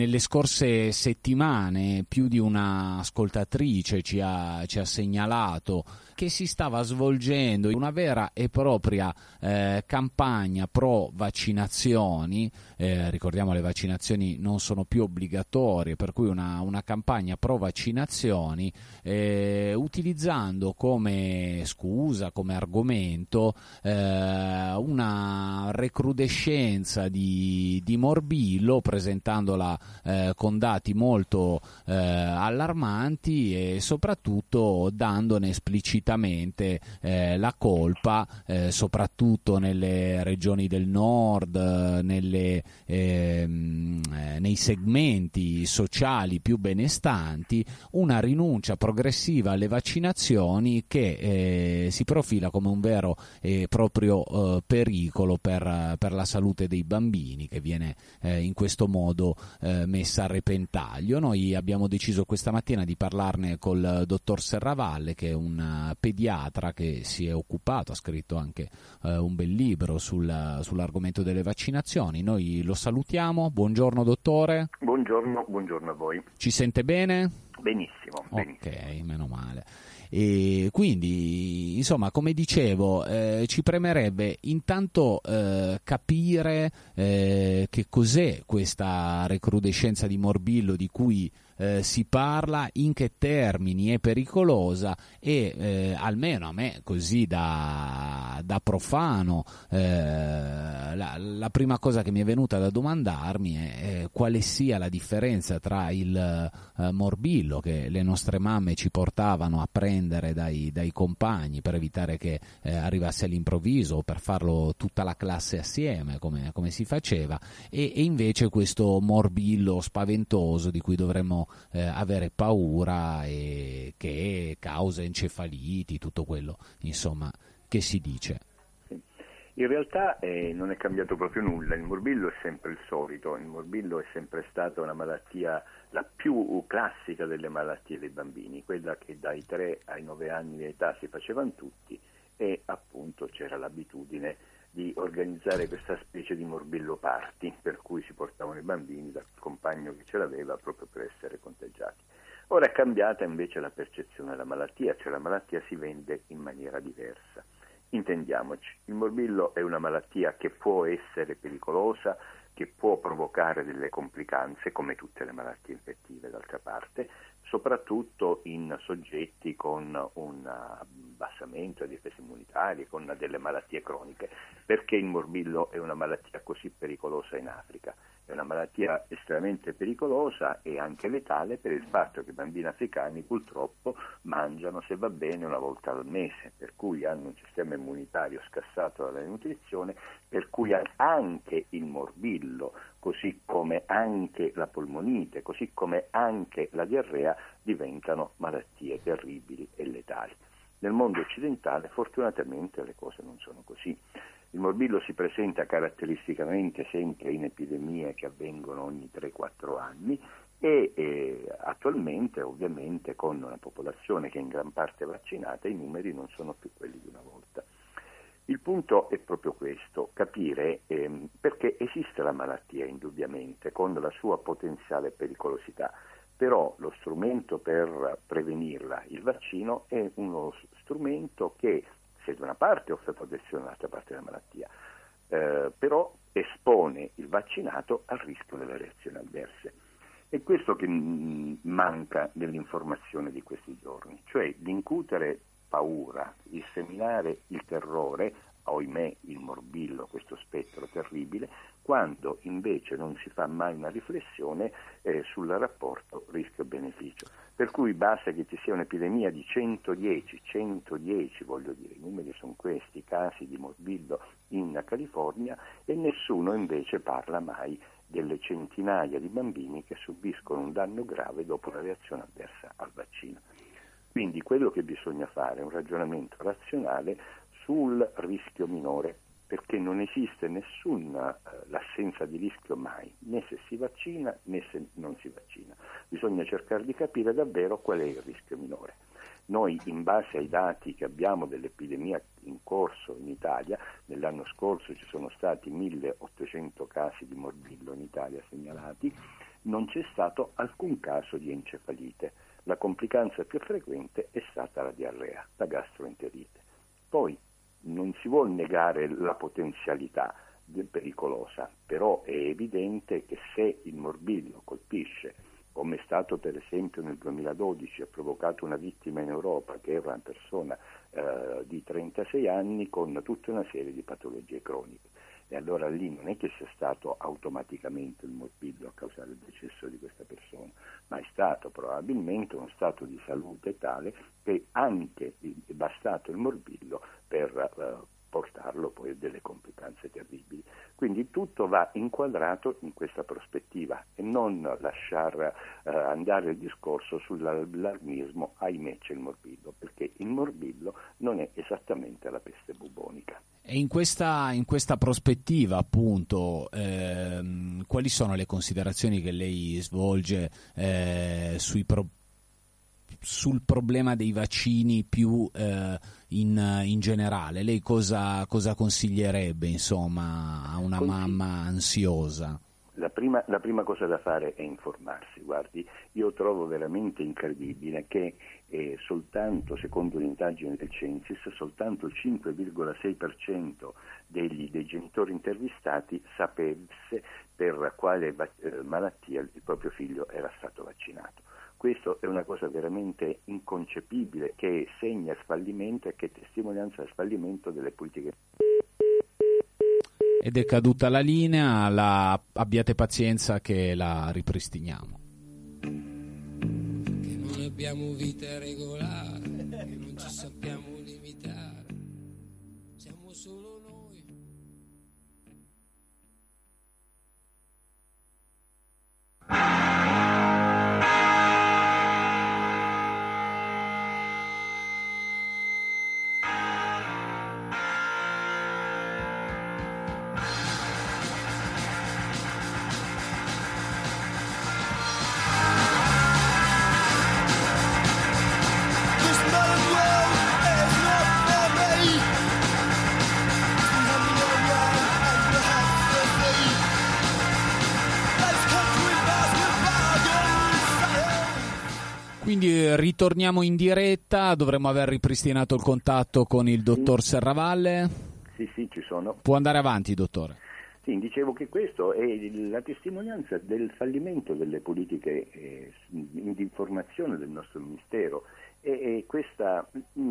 Nelle scorse settimane più di una ascoltatrice ci ha segnalato che si stava svolgendo una vera e propria campagna pro vaccinazioni. Ricordiamo, le vaccinazioni non sono più obbligatorie, per cui una campagna pro vaccinazioni utilizzando come scusa, come argomento una recrudescenza di morbillo, presentandola con dati molto allarmanti e soprattutto dandone esplicitamente la colpa, soprattutto nelle regioni del nord, nei segmenti sociali più benestanti, una rinuncia progressiva alle vaccinazioni che si profila come un vero e proprio pericolo per la salute dei bambini, che viene in questo modo messa a repentaglio. Noi abbiamo deciso questa mattina di parlarne col dottor Serravalle, che è un pediatra che si è occupato, ha scritto anche un bel libro sull'argomento delle vaccinazioni. Noi lo salutiamo. Buongiorno dottore. Buongiorno a voi. Ci sente bene? Benissimo. Ok, meno male. E quindi, insomma, come dicevo, ci premerebbe intanto capire che cos'è questa recrudescenza di morbillo di cui si parla, in che termini è pericolosa e almeno a me, così da profano, la prima cosa che mi è venuta da domandarmi è quale sia la differenza tra il morbillo che le nostre mamme ci portavano a prendere dai compagni per evitare che arrivasse all'improvviso, o per farlo tutta la classe assieme come si faceva, e invece questo morbillo spaventoso di cui dovremmo avere paura e che causa encefaliti, tutto quello insomma che si dice. In realtà non è cambiato proprio nulla, il morbillo è sempre il solito, il morbillo è sempre stata una malattia, la più classica delle malattie dei bambini, quella che dai 3 ai 9 anni di età si facevano tutti, e appunto c'era l'abitudine di organizzare questa specie di morbillo party, per cui si portavano i bambini dal compagno che ce l'aveva proprio per essere contagiati. Ora è cambiata invece la percezione della malattia, cioè la malattia si vende in maniera diversa. Intendiamoci, il morbillo è una malattia che può essere pericolosa, che può provocare delle complicanze, come tutte le malattie infettive d'altra parte, soprattutto in soggetti con un abbassamento delle difese immunitarie, con delle malattie croniche. Perché il morbillo è una malattia così pericolosa in Africa? È una malattia estremamente pericolosa e anche letale per il fatto che i bambini africani purtroppo mangiano, se va bene, una volta al mese, per cui hanno un sistema immunitario scassato dalla nutrizione, per cui anche il morbillo, così come anche la polmonite, così come anche la diarrea, diventano malattie terribili e letali. Nel mondo occidentale fortunatamente le cose non sono così. Il morbillo si presenta caratteristicamente sempre in epidemie che avvengono ogni 3-4 anni e attualmente, ovviamente, con una popolazione che è in gran parte vaccinata, i numeri non sono più quelli di una volta. Il punto è proprio questo, capire perché esiste la malattia indubbiamente con la sua potenziale pericolosità, però lo strumento per prevenirla, il vaccino, è uno strumento che, se da una parte offre protezione, dall'altra parte della malattia, però espone il vaccinato al rischio delle reazioni avverse. È questo che manca nell'informazione di questi giorni, cioè l'incutere paura, il seminare il terrore, ohimè il morbillo, questo spettro terribile, quando invece non si fa mai una riflessione sul rapporto rischio-beneficio. Per cui basta che ci sia un'epidemia di 110, voglio dire, i numeri sono questi, casi di morbillo in California, e nessuno invece parla mai delle centinaia di bambini che subiscono un danno grave dopo una reazione avversa al vaccino. Quindi quello che bisogna fare è un ragionamento razionale sul rischio minore, perché non esiste l'assenza di rischio mai, né se si vaccina né se non si vaccina. Bisogna cercare di capire davvero qual è il rischio minore. Noi, in base ai dati che abbiamo dell'epidemia in corso in Italia, nell'anno scorso ci sono stati 1800 casi di morbillo in Italia segnalati, non c'è stato alcun caso di encefalite. La complicanza più frequente è stata la diarrea, la gastroenterite. Poi non si vuol negare la potenzialità pericolosa, però è evidente che se il morbillo colpisce, come è stato per esempio nel 2012, ha provocato una vittima in Europa che era una persona di 36 anni con tutta una serie di patologie croniche. E allora lì non è che sia stato automaticamente il morbillo a causare il decesso di questa persona, ma è stato probabilmente uno stato di salute tale che anche è bastato il morbillo per portarlo poi a delle complicanze terribili. Quindi tutto va inquadrato in questa prospettiva e non lasciar andare il discorso sull'allarmismo, ahimè c'è il morbillo, perché il morbillo non è esattamente la peste bubonica. E in questa prospettiva, appunto, quali sono le considerazioni che lei svolge sul problema dei vaccini più in generale? Lei cosa consiglierebbe, insomma, a una mamma ansiosa? La prima cosa da fare è informarsi. Guardi, io trovo veramente incredibile che soltanto, secondo un'indagine del Censis, soltanto il 5,6% dei genitori intervistati sapesse per quale malattia il proprio figlio era stato vaccinato. Questo è una cosa veramente inconcepibile, che segna fallimento e che è testimonianza del fallimento delle politiche. Ed è caduta la linea, abbiate pazienza che la ripristiniamo. Che non abbiamo vita regolare, che non ci sappiamo limitare, siamo solo noi. Quindi ritorniamo in diretta, dovremmo aver ripristinato il contatto con il dottor Serravalle. Sì, ci sono. Può andare avanti, dottore. Sì, dicevo che questo è la testimonianza del fallimento delle politiche di informazione del nostro Ministero e questa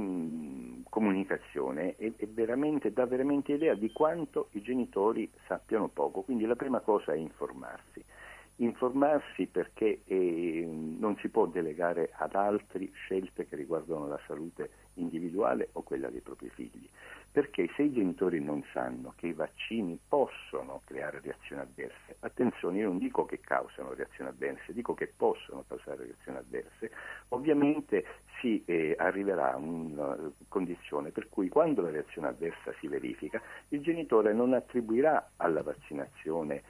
comunicazione dà veramente idea di quanto i genitori sappiano poco. Quindi la prima cosa è informarsi. Informarsi perché non si può delegare ad altri scelte che riguardano la salute individuale o quella dei propri figli, perché se i genitori non sanno che i vaccini possono creare reazioni avverse, attenzione, io non dico che causano reazioni avverse, dico che possono causare reazioni avverse, ovviamente si arriverà a una condizione per cui quando la reazione avversa si verifica, il genitore non attribuirà alla vaccinazione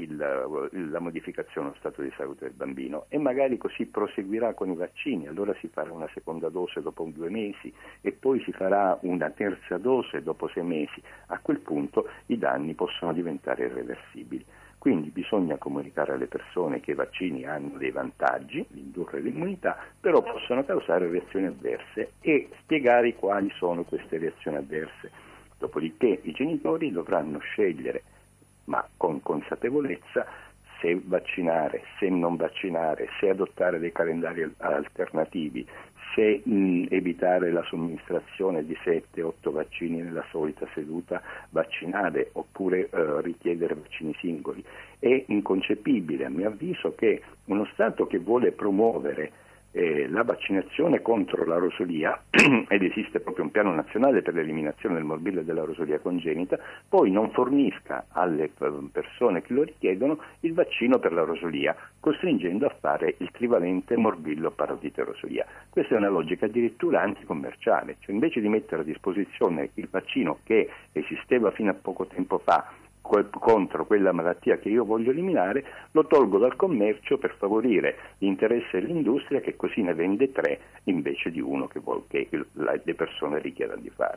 la modificazione allo stato di salute del bambino e magari così proseguirà con i vaccini, allora si farà una seconda dose dopo 2 mesi e poi si farà una terza dose dopo 6 mesi. A quel punto i danni possono diventare irreversibili. Quindi bisogna comunicare alle persone che i vaccini hanno dei vantaggi, indurre l'immunità, però possono causare reazioni avverse e spiegare quali sono queste reazioni avverse. Dopodiché i genitori dovranno scegliere, ma con consapevolezza, se vaccinare, se non vaccinare, se adottare dei calendari alternativi, se evitare la somministrazione di 7-8 vaccini nella solita seduta vaccinale oppure richiedere vaccini singoli. È inconcepibile, a mio avviso, che uno Stato che vuole promuovere la vaccinazione contro la rosolia ed esiste proprio un piano nazionale per l'eliminazione del morbillo e della rosolia congenita, poi non fornisca alle persone che lo richiedono il vaccino per la rosolia, costringendo a fare il trivalente morbillo parotite rosolia. Questa è una logica addirittura anticommerciale, cioè invece di mettere a disposizione il vaccino che esisteva fino a poco tempo fa contro quella malattia che io voglio eliminare, lo tolgo dal commercio per favorire l'interesse dell'industria che così ne vende 3 invece di uno che le persone richiedano di fare.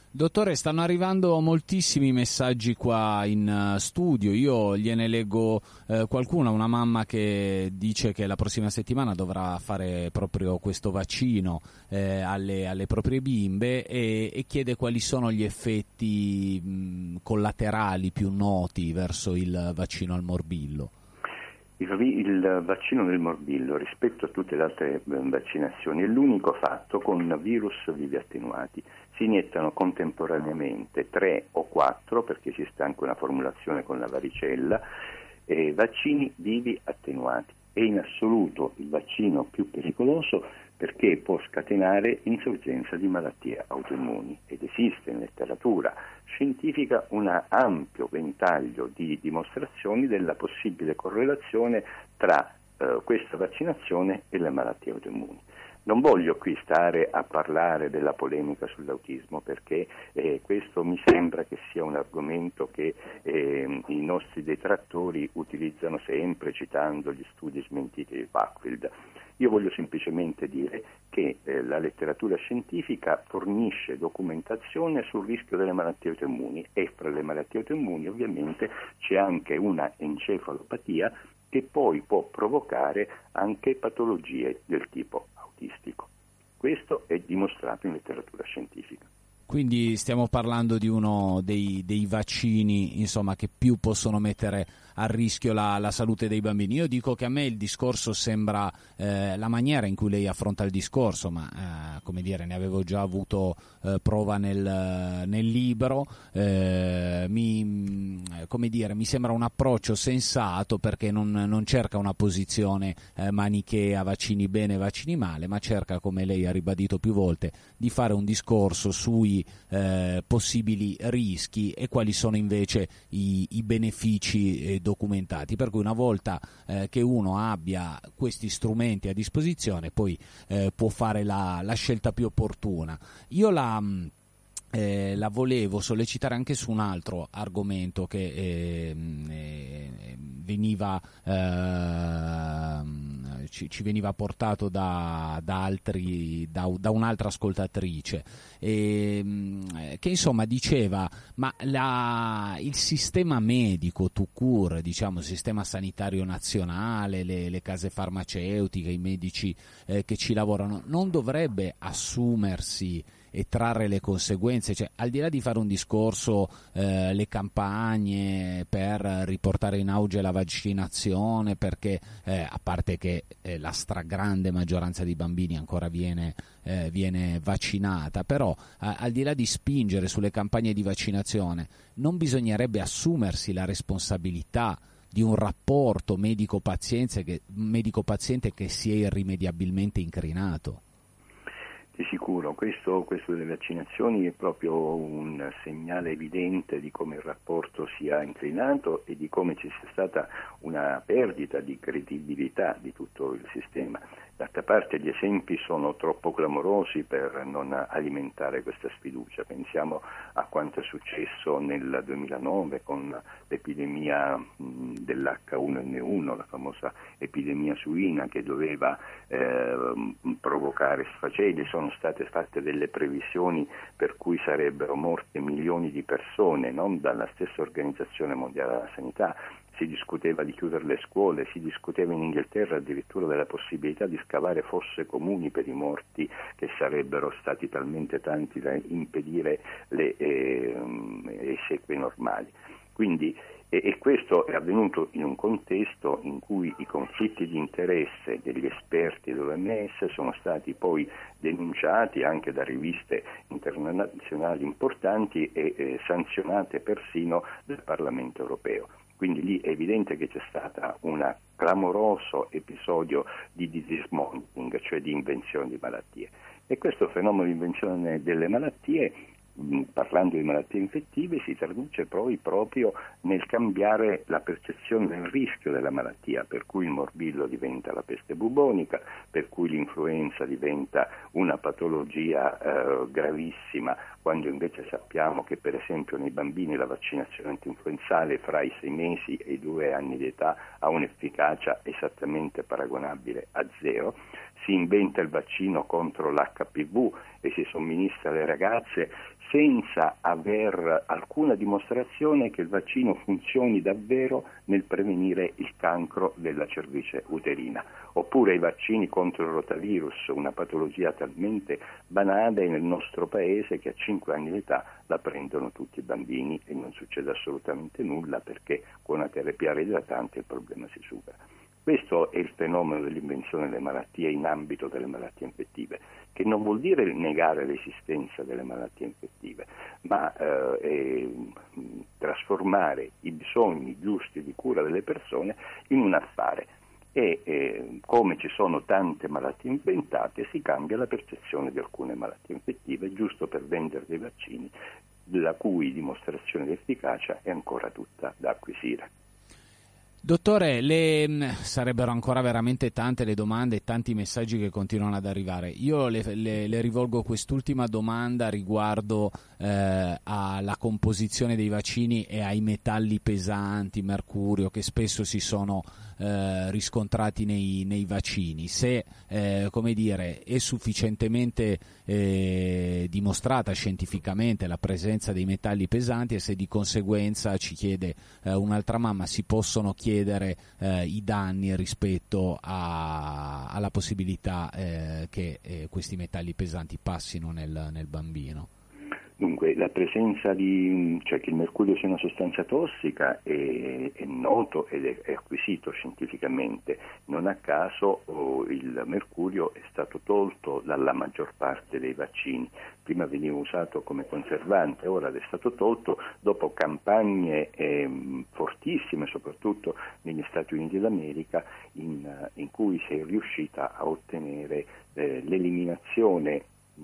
Dottore, stanno arrivando moltissimi messaggi qua in studio, io gliene leggo qualcuno, una mamma che dice che la prossima settimana dovrà fare proprio questo vaccino alle proprie bimbe e chiede quali sono gli effetti collaterali più noti verso il vaccino al morbillo. Il vaccino del morbillo rispetto a tutte le altre vaccinazioni è l'unico fatto con virus vivi attenuati. Si iniettano contemporaneamente 3 o 4, perché esiste anche una formulazione con la varicella, vaccini vivi attenuati. È in assoluto il vaccino più pericoloso perché può scatenare insorgenza di malattie autoimmuni ed esiste in letteratura scientifica un ampio ventaglio di dimostrazioni della possibile correlazione tra questa vaccinazione e le malattie autoimmuni. Non voglio qui stare a parlare della polemica sull'autismo perché questo mi sembra che sia un argomento che i nostri detrattori utilizzano sempre citando gli studi smentiti di Wakefield. Io voglio semplicemente dire che la letteratura scientifica fornisce documentazione sul rischio delle malattie autoimmuni e fra le malattie autoimmuni ovviamente c'è anche una encefalopatia che poi può provocare anche patologie del tipo autistico. Questo è dimostrato in letteratura scientifica. Quindi stiamo parlando di uno dei vaccini, insomma, che più possono mettere a rischio la salute dei bambini. Io dico che a me il discorso sembra la maniera in cui lei affronta il discorso, ma come dire, ne avevo già avuto prova nel libro. Mi sembra un approccio sensato perché non cerca una posizione manichea, vaccini bene, vaccini male, ma cerca, come lei ha ribadito più volte, di fare un discorso sui possibili rischi e quali sono invece i benefici documentati, per cui una volta che uno abbia questi strumenti a disposizione poi può fare la scelta più opportuna. Io la volevo sollecitare anche su un altro argomento che ci veniva portato da un'altra ascoltatrice, che insomma diceva ma il sistema medico tout court, diciamo il sistema sanitario nazionale, le case farmaceutiche, i medici che ci lavorano, non dovrebbe assumersi e trarre le conseguenze, cioè al di là di fare un discorso le campagne per riportare in auge la vaccinazione, perché a parte che la stragrande maggioranza di bambini ancora viene vaccinata, però al di là di spingere sulle campagne di vaccinazione non bisognerebbe assumersi la responsabilità di un rapporto medico-paziente che si è irrimediabilmente incrinato. Di sicuro, questo delle vaccinazioni è proprio un segnale evidente di come il rapporto sia inclinato e di come ci sia stata una perdita di credibilità di tutto il sistema. D'altra parte gli esempi sono troppo clamorosi per non alimentare questa sfiducia. Pensiamo a quanto è successo nel 2009 con l'epidemia dell'H1N1, la famosa epidemia suina che doveva provocare sfaceli. Sono state fatte delle previsioni per cui sarebbero morte milioni di persone, no? Dalla stessa Organizzazione Mondiale della Sanità. Si discuteva di chiudere le scuole, si discuteva in Inghilterra addirittura della possibilità di scavare fosse comuni per i morti, che sarebbero stati talmente tanti da impedire le esequie normali. Quindi, e questo è avvenuto in un contesto in cui i conflitti di interesse degli esperti dell'OMS sono stati poi denunciati anche da riviste internazionali importanti e sanzionate persino dal Parlamento europeo. Quindi lì è evidente che c'è stato un clamoroso episodio di disease monitoring, cioè di invenzione di malattie. E questo fenomeno di invenzione delle malattie, parlando di malattie infettive, si traduce poi proprio nel cambiare la percezione del rischio della malattia, per cui il morbillo diventa la peste bubonica, per cui l'influenza diventa una patologia gravissima, quando invece sappiamo che per esempio nei bambini la vaccinazione antinfluenzale fra i 6 mesi e i 2 anni di età ha un'efficacia esattamente paragonabile a 0. Si inventa il vaccino contro l'HPV e si somministra alle ragazze senza aver alcuna dimostrazione che il vaccino funzioni davvero nel prevenire il cancro della cervice uterina, oppure i vaccini contro il rotavirus, una patologia talmente banale nel nostro paese che a 5 anni di età la prendono tutti i bambini e non succede assolutamente nulla, perché con una terapia reidratante il problema si supera. Questo è il fenomeno dell'invenzione delle malattie in ambito delle malattie infettive, che non vuol dire negare l'esistenza delle malattie infettive, ma trasformare i bisogni giusti di cura delle persone in un affare. E come ci sono tante malattie inventate, si cambia la percezione di alcune malattie infettive, giusto per vendere dei vaccini la cui dimostrazione di efficacia è ancora tutta da acquisire. Dottore, sarebbero ancora veramente tante le domande e tanti messaggi che continuano ad arrivare. Io le rivolgo quest'ultima domanda riguardo alla composizione dei vaccini e ai metalli pesanti, mercurio, che spesso si sono riscontrati nei vaccini. Se come dire, è sufficientemente dimostrata scientificamente la presenza dei metalli pesanti, e se di conseguenza, ci chiede un'altra mamma, si possono chiedere i danni rispetto alla possibilità che questi metalli pesanti passino nel bambino. Dunque, la presenza cioè che il mercurio sia una sostanza tossica è noto ed è acquisito scientificamente. Non a caso il mercurio è stato tolto dalla maggior parte dei vaccini. Prima veniva usato come conservante, ora è stato tolto dopo campagne fortissime, soprattutto negli Stati Uniti d'America, in cui si è riuscita a ottenere l'eliminazione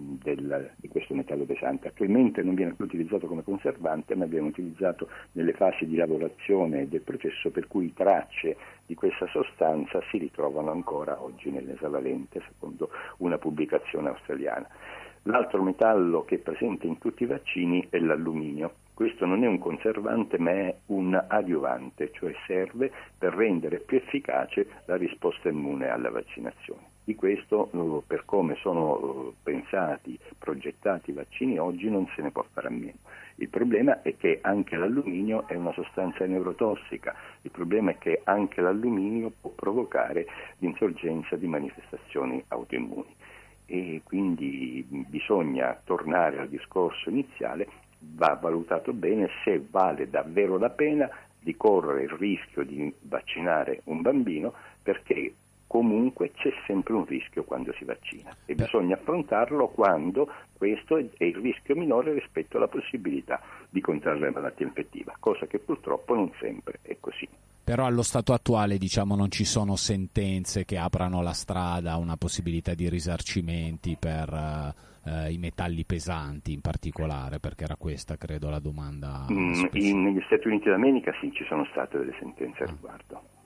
di questo metallo pesante. Attualmente non viene più utilizzato come conservante, ma viene utilizzato nelle fasi di lavorazione del processo, per cui tracce di questa sostanza si ritrovano ancora oggi nell'esavalente, secondo una pubblicazione australiana. L'altro metallo che è presente in tutti i vaccini è l'alluminio. Questo non è un conservante, ma è un adiuvante, cioè serve per rendere più efficace la risposta immune alla vaccinazione. Di questo, per come sono pensati, progettati i vaccini oggi, non se ne può fare a meno. Il problema è che anche l'alluminio è una sostanza neurotossica, il problema è che anche l'alluminio può provocare l'insorgenza di manifestazioni autoimmuni, e quindi bisogna tornare al discorso iniziale. Va valutato bene se vale davvero la pena di correre il rischio di vaccinare un bambino, perché comunque c'è sempre un rischio quando si vaccina e bisogna affrontarlo quando questo è il rischio minore rispetto alla possibilità di contrarre malattia infettiva, cosa che purtroppo non sempre è così. Però allo stato attuale, diciamo, non ci sono sentenze che aprano la strada a una possibilità di risarcimenti per i metalli pesanti in particolare, perché era questa, credo, la domanda. Negli Stati Uniti d'America sì, ci sono state delle sentenze a riguardo.